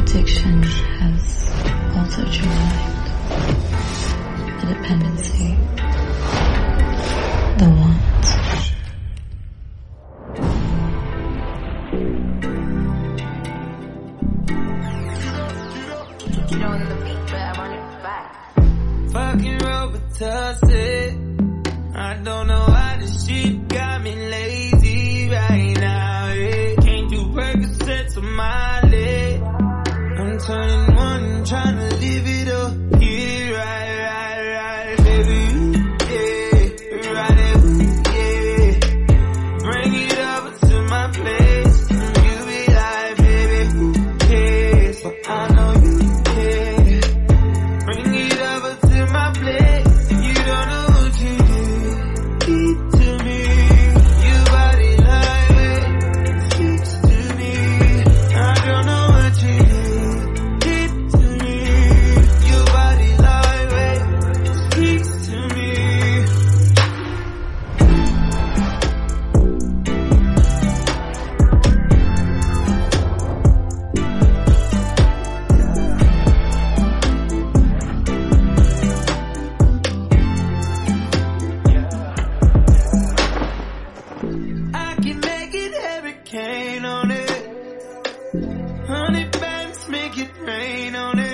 Addiction has altered your mind. The dependency. The want. You know the beat, but I want it back. Fucking Robitussin. I don't know why this shit got me lazy right now. Yeah. Can't do Percocets on my leg. I'm turning one, trying to live it up. Yeah, right, baby. Yeah, right, yeah. Bring it over to my place. You be like, baby, who cares? But I know you care. Bring it over to my place. You don't know what you do. Eat to me. Your body lightweight speaks to me. I don't know what you do. Eat to me. Your body lightweight speaks to me. I can make it hurricane on it. Honey bands make it rain on it.